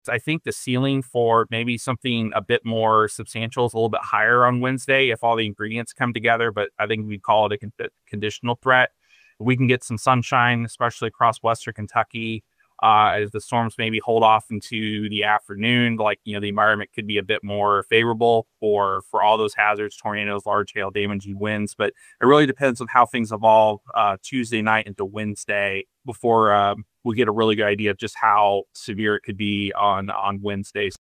I think the ceiling for maybe something a bit more substantial is a little bit higher on Wednesday if all the ingredients come together, but I think we'd call it a conditional threat. We can get some sunshine, especially across Western Kentucky, as the storms maybe hold off into the afternoon. Like, the environment could be a bit more favorable for all those hazards, tornadoes, large hail, damaging winds. But it really depends on how things evolve Tuesday night into Wednesday before we get a really good idea of just how severe it could be on Wednesdays.